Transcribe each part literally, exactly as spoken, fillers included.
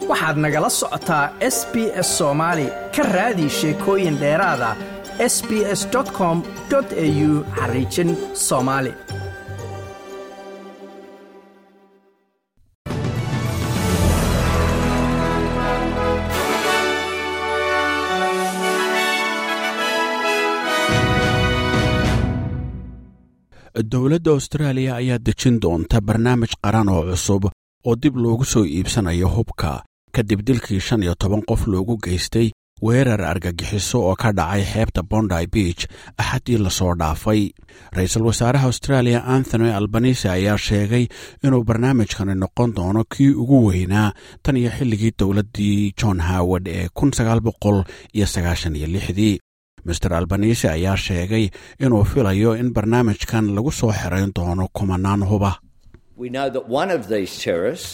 waxaad nagala socotaa S B S Soomaali ka raadi sheekooyin dheeraada s b s dot com dot a u xariijin Soomaali. dowladda Australia ayaa dejin doonta barnaamij qaran oo cusub oo dib loogu soo iibsanayo hubka kadib dilkii shan iyo toban qof loogu geystay weerar argagixiso oo ka dhacay xeebta Bondi Beach axadii la soo dhaafay. Ra'iisul Wasaaraha Australia Anthony Albanese ayaa sheegay inuu barnaamijkan noqon doono kii ugu weynaa tan iyo xilligii dowladdii John Howard ee kun sagaal boqol sagaashan iyo lix. Mister Albanese ayaa sheegay inuu filayo in barnaamijkan lagu soo xirayn doono kumanaan huba. We know that one of these terrorists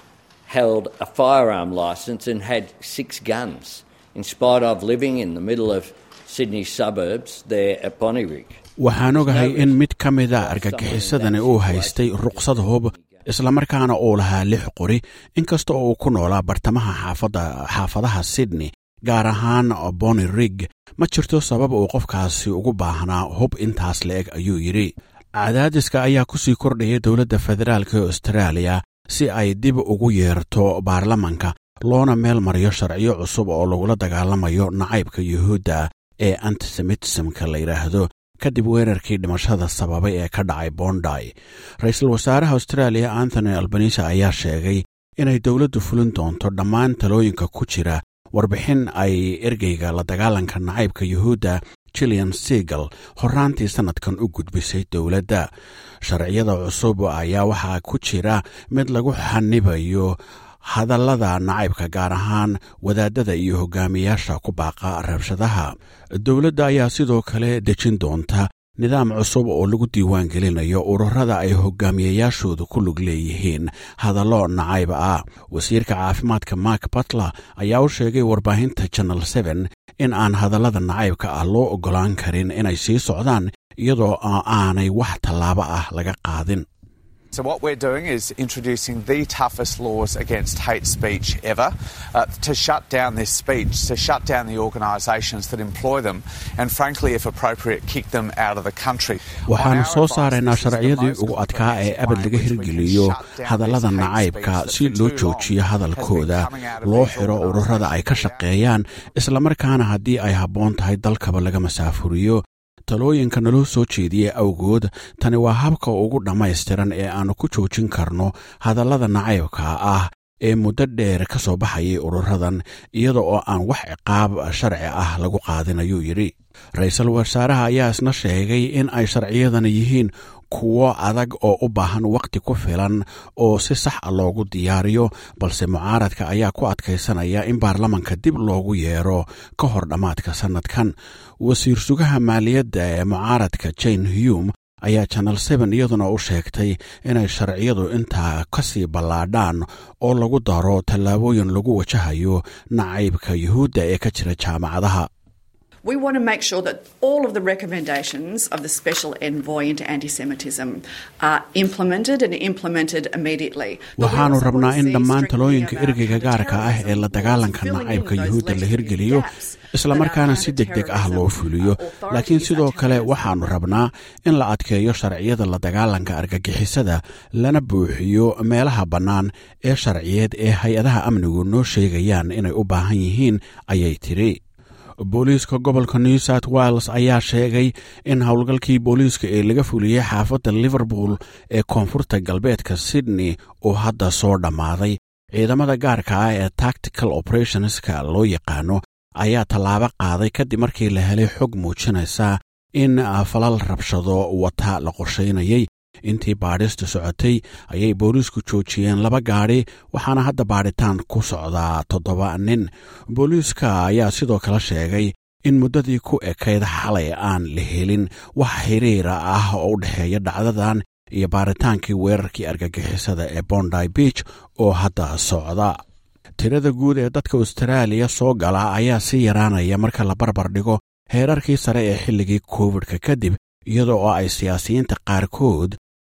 held a firearm license and had six guns, in spite of living in the middle of Sydney suburbs there at Bonnyrigg. Waxaan ogahay in mid ka mida argagixisadani uu haystay ruqsad hub isla markaana uu lahaa lix qori inkasta oo uu ku noolaa bartamaha xaafada xaafadaha Sydney gaar ahaan Bonnyrigg. ma jirto sabab uu qofkaasi ugu baahnaa hub intaas leeg ayuu yiri. cadaadiska ayaa ku sii kordhaya dowladda federaalka ee Australia si ay dib ugu yeerto baarlamanka loona meel mariyo sharciyo cusub oo lagula dagaalamayo nacaybka Yuhuudda ee antisemitismka la yiraahdo kadib weerarkii dhimashada sababay ee ka dhacay Bondi. Ra'iisul Wasaaraha Australia Anthony Albanese ayaa sheegay inay dowladdu fulin doonto dhammaan talooyinka ku jira warbixin ay ergeyga la dagaalanka nacaybka Yuhuudda Gillian Segal horaantii sanadkan u gudbisay dowladda. sharciyada cusub ayaa waxaa ku jira mid lagu xanibayo hadallada nacaybka gaar ahaan wadaadada iyo hogaamiyaasha ku baaqa rabshadaha. dowladda ayaa sidoo kale dejin doonta nidaam cusub oo lagu diiwaan gelinayo ururada ay hogaamiyayaashoodu ku lug leeyihiin hadallo nacayb ah. wasiirka caafimaadka Mark Butler ayaa u sheegay warbaahinta Channel seven in aan hadallada nacaybka ah loo ogolaan karin inay sii socdaan iyadoo aanay wax tallaabo ah laga qaadin. So what we're doing is introducing the toughest laws against hate speech ever uh, to shut down this speech, to shut down the organisations that employ them and frankly if appropriate kick them out of the country. waxaan soo saaraynaa sharciyadii ugu adkaa ee abad laga hirgeliyo hadallada nacaybka si loo joojiyo hadalkooda loo xiro ururada ay ka shaqeeyaan isla markaana haddii ay habboon tahay dalkaba laga masaafuriyo. talooyinka naloo soo jeediyey awgood tani waa habka ugu dhammaystiran ee aanu ku joojin karno hadallada nacaybka ah ee muddo dheer ka soo baxayay ururadan iyada oo aan wax ciqaab sharci ah lagu qaadin ayuu yidhi. ra'iisul wasaaraha ayaa isna sheegay in ay sharciyadana yihiin kuwo adag oo u baahan waqti ku filan oo si sax ah loogu diyaariyo balse mucaaradka ayaa ku adkaysanaya in baarlamanka dib loogu yeero ka hor dhammaadka sanadkan. wasiir sugaha maaliyadda ee mucaaradka Jane Hume ayaa Channel seven iyaduna u sheegtay inay sharciyadu intaa ka sii ballaadhaan oo lagu daro tallaabooyin lagu wajahayo nacaybka Yuhuudda ee ka jira jaamacadaha. We want to make sure that all of the recommendations of the Special Envoy into Anti-Semitism are implemented and implemented immediately. waxaanu rabnaa in dhammaan talooyinka ergeyga gaarka ah ee la dagaalanka nacaybka Yuhuudda la hirgeliyo isla markaana si degdeg ah loo fuliyo. laakiin sidoo kale waxaanu rabnaa in la adkeeyo sharciyada la dagaalanka argagixisada lana buuxiyo meelaha bannaan ee sharciyeed ee hay-adaha amnigu noo sheegayaan inay u baahan yihiin ayay tiri. booliiska gobolka New South Wales ayaa sheegay in howlgalkii booliiska ee laga fuliyey xaafadda Liverpool ee koonfurta galbeedka Sydney uu hadda soo dhammaaday. ciidamada gaarka ah ee Tactical Operationska loo yaqaano ayaa tallaabo qaaday kadib markii la helay xog muujinaysa in falal rabshado wata la qorsheynayay. intii baadhista socotay ayay booliisku joojiyeen laba gaari waxaana hadda baadhitaan ku socdaa toddoba nin. booliiska ayaa sidoo kale sheegay in muddadii ku ekayd xalay aan la helin wax xiriira ah oo u dhexeeya dhacdadan iyo baaritaankii weerarkii argagixisada ee Bondi Beach oo hadda socda. tirada guud ee dadka Australia soo gala ayaa sii yaraanaya marka la barbar dhigo heerarkii sare ee xilligii COVID-ka kadib iyadoo ay siyaasiyiinta qaarkood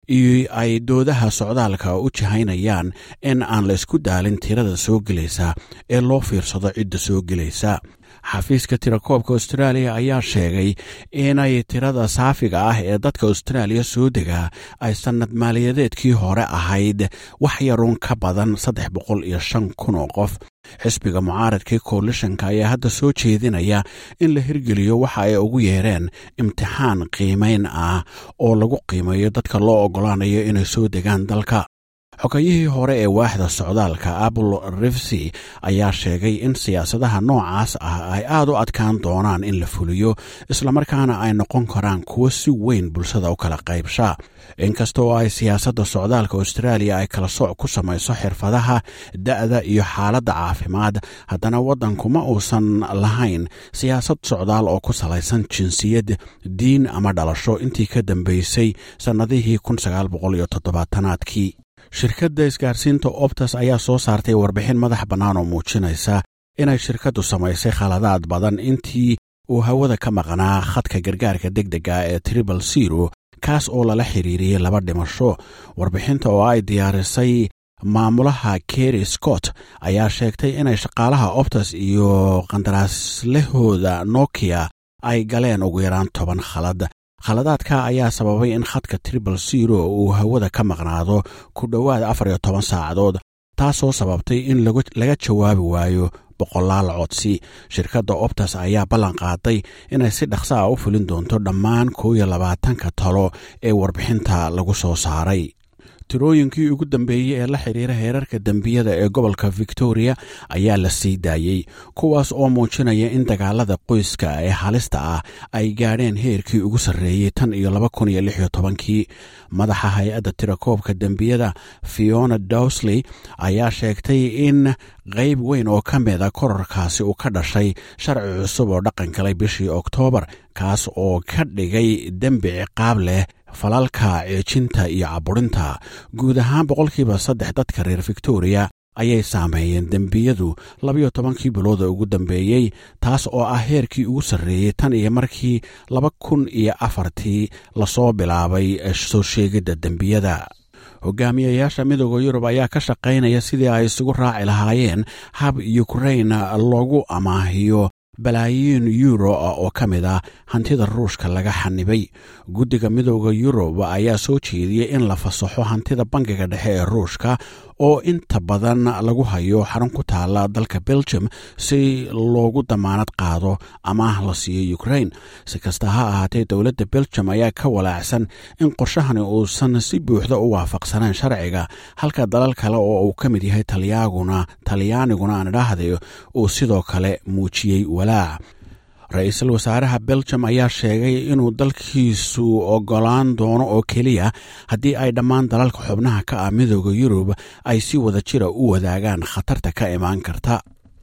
iyo ay doodaha socdaalka u jihaynayaan in aan la isku daalin tirada soo gelaysa ee loo fiirsado cidda soo gelaysa. xafiiska tirakoobka austraaliya ayaa sheegay inay tirada saafiga ah ee dadka austraaliya soo degaa ay sannad maaliyadeedkii hore ahayd wax yaruun ka badan saddex boqol iyo shan kun oo qof. xisbiga mucaaradkii coalitionka ayaa hadda soo jeedinaya in la hirgeliyo waxa ay ugu yeereen imtixaan qiimayn ah oo lagu qiimeeyo dadka loo oggolaanayo inay soo degaan dalka. xogayihii hore ee waaxda socdaalka apple rivsy ayaa sheegay in siyaasadaha noocaas ah ay aad u adkaan doonaan in la fuliyo islamarkaana ay noqon karaan kuwo si weyn bulshada u kala qaybsha. inkasta oo ay siyaasadda socdaalka austraaliya ay kala sooc ku samayso xirfadaha, da'da iyo xaaladda caafimaad, haddana waddanku ma uusan lahayn siyaasad socdaal oo ku salaysan jinsiyad, diin ama dhalasho intii ka dambaysay sannadihii kun sagaal boqol iyo toddobaatanaadkii. shirkadda isgaarsiinta optus ayaa soo saartay warbixin madax bannaan oo muujinaysa inay shirkaddu samaysay khaladaad badan intii uu hawada ka maqnaa khadka gargaarka degdega ee tribal zero, kaas oo lala xiriiriyey laba dhimasho. warbixinta oo ay diyaarisay maamulaha Kerry Scott ayaa sheegtay inay shaqaalaha optus iyo qandaraaslahooda Nokia ay galeen ugu yaraan toban khalad. khaladaadka ayaa sababay in khadka tribal zero uu hawada ka maqnaado ku dhowaad afar iyo toban saacadood, taasoo sababtay in laga jawaabi waayo boqolaal codsi. shirkadda optus ayaa ballan qaaday inay si dhaqsa ah u fulin doonto dhammaan kow iyo labaatanka talo ee warbixinta lagu soo saaray. tirooyinkii ugu dambeeyey ee la xiriira heerarka dembiyada ee gobolka victoria ayaa la sii daayey, kuwaas oo muujinaya in dagaalada qoyska ee halista ah ay gaadheen heerkii ugu sarreeyey tan iyo laba kun iyo lix iyo tobankii. madaxa hay-adda tirakoobka dembiyada Fiona Dowsley ayaa sheegtay in qayb weyn oo ka mida korarkaasi uu ka dhashay sharci cusub oo dhaqan galay bishii oktoobar, kaas oo ka dhigay dembi ciqaab leh falalka ceejinta iyo caburinta. guud ahaan boqolkiiba saddex dadka reer victoria ayay saameeyeen dembiyadu labiyo tobankii bilooda ugu dambeeyey, taas oo ah heerkii ugu sarreeyey tan iyo markii laba kun iyo afartii lasoo bilaabay soo sheegidda dembiyada. hogaamiyayaasha midooda yurub ayaa ka shaqaynaya sidii ay isugu raaci lahaayeen hab ukraine loogu amaahiyo balaayiin yuuro oo ka mid ah hantida ruushka laga xanibay. guddiga midooda yurub ayaa soo jeediyey in la fasaxo hantida bangiga dhexe ee ruushka oo inta badan lagu hayo xarun ku taala dalka belgium si loogu damaanad qaado amaah la siiyo ukraine. si kasta ha ahaatee dowladda belgium ayaa ka walaacsan in qorshahani uusan si buuxda u waafaqsanayn sharciga, halka dalal kale oo uu ka mid yahay talyaaguna talyaaniguna aan idhaahday uu sidoo kale muujiyey walaac. ra-iisul wasaaraha belgium ayaa sheegay inuu dalkiisu oggolaan doono oo keliya haddii ay dhammaan dalalka xubnaha ka ah midooda yurub ay si wada jira u wadaagaan khatarta ka imaan karta.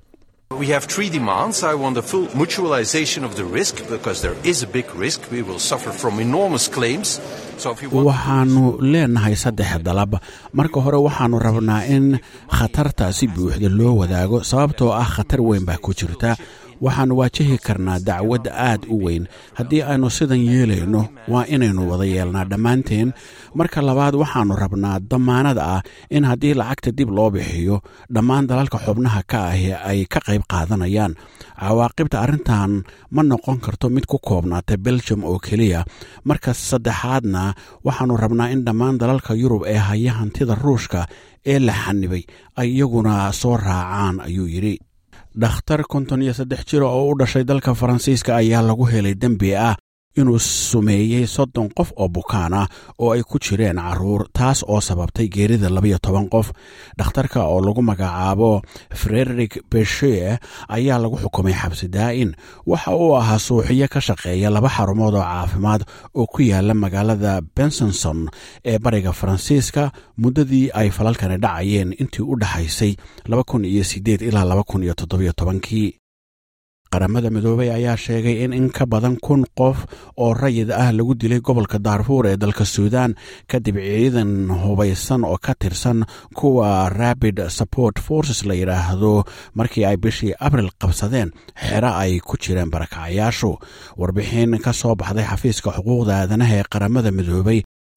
We have three demands. I want a full mutualization of the risk because there is a big risk. We will suffer from enormous claims. waxaannu leenahay saddex dalab. marka hore waxaannu rabnaa in khatarta si buuxda loo wadaago sababtoo ah khatar weyn baa ku jirta. waxaannu waajahi karnaa dacwad aad u weyn. haddii aynu sidan yeelayno waa inaynu wada yeelnaa dhammaanteen. marka labaad waxaannu rabnaa damaanad ah in haddii lacagta dib loo bixiyo dhammaan dalalka xubnaha ka ahi ay ka qayb qaadanayaan. cawaaqibta arrintan ma noqon karto mid ku koobnaata belgium oo keliya. marka saddexaadna waxaannu rabnaa in dhammaan dalalka yurub ee haya hantida ruushka ee la xanibay ay iyaguna soo raacaan, ayuu yidhi. dhakhtar konton iyo saddex jir oo u dhashay dalka faransiiska ayaa lagu helay dembi ah inuu sumeeyey soddon qof oo bukaan ah oo ay ku jireen carruur, taas oo sababtay geerida labiyo toban qof. dhakhtarka oo lagu magacaabo Frederic Bechet ayaa lagu xukumay xabsi daa'in. waxa uu ahaa suuxiye ka shaqeeya laba xarumood oo caafimaad oo ku yaala magaalada Besançon ee bariga faransiiska muddadii ay falalkani dhacayeen intii u dhaxaysay laba kun iyo siddeed ilaa laba kun iyo toddobiyo tobankii. qaramada midoobay ayaa sheegay in in ka badan kun qof oo rayid ah lagu dilay gobolka daarfuur ee dalka suudaan kadib ciidan hubaysan oo ka tirsan kuwa Rapid Support Forces la yidhaahdo markii ay bishii abril qabsadeen xero ay ku jireen barakacayaashu. warbixin ka soo baxday xafiiska xuquuqda aadanaha ee qaramada midoobay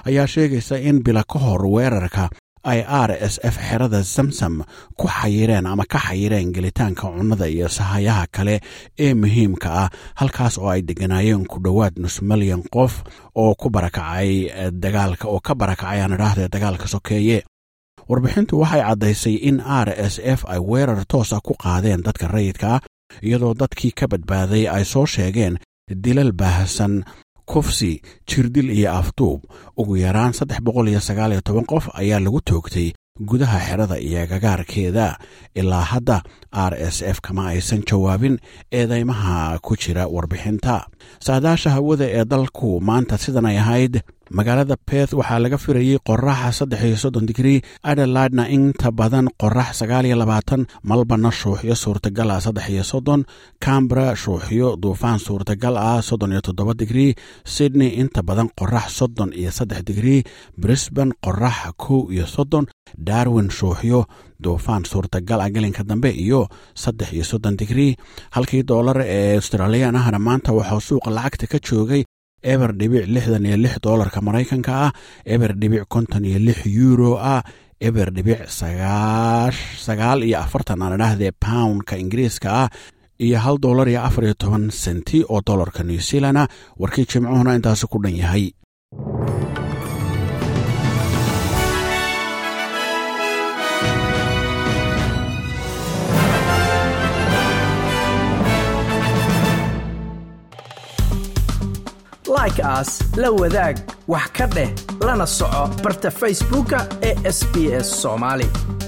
ayaa sheegaysa in bila ka hor weerarka ay r s f xerada samsam ku xayireen ama ka xayireen gelitaanka cunnada iyo sahayaha kale ee muhiimka ah halkaas oo ay deganaayeen ku dhowaad nus milyan qof oo ku barakacay dagaalka oo ka barakacay aan idhaahdee dagaalka sokeeye warbixintu waxay caddaysay in r s f ay weerar toos ah ku qaadeen dadka rayidka ah iyadoo dadkii ka badbaaday ay soo sheegeen dilal baahsan kufsi jirdil iyo afduub ugu yaraan saddex boqol iyo sagaal iyo toban qof ayaa lagu toogtay gudaha xerada iyo gagaarkeeda ilaa hadda r s f kama aysan jawaabin eedeymaha ku jira warbixinta saadaasha hawada ee dalku maanta sidan ay ahayd magaalada Perth waxaa laga firayay qorax saddex iyo soddon digrii Adelaide-na inta badan qorax sagaal iyo labaatan Melbourne shuuxyo suurtagal ah saddex iyo soddon Canberra shuuxyo duufaan suurtagal ah soddon iyo toddoba digrii Sydney inta badan qorax soddon iyo saddex digrii Brisbane qorax kow iyo soddon Darwin shuuxyo duufaan suurtagal ah gelinka dambe iyo saddex iyo soddon digrii halkii doolar ee Australian ahna maanta waxaa suuqa lacagta ka joogay eber dhibic lixdan iyo lix doolarka maraykanka ah eber dhibic konton iyo lix euro ah eber dhibic sagaal iyo afartan aan idhaahdee poundka ingiriiska ah iyo hal doolar iyo afar iyo toban senti oo doolarka new zealand ah warkii jimcuhuna intaasi ku dhan yahay like as la wadaag wax ka dheh lana soco barta facebooka ee S B S Somali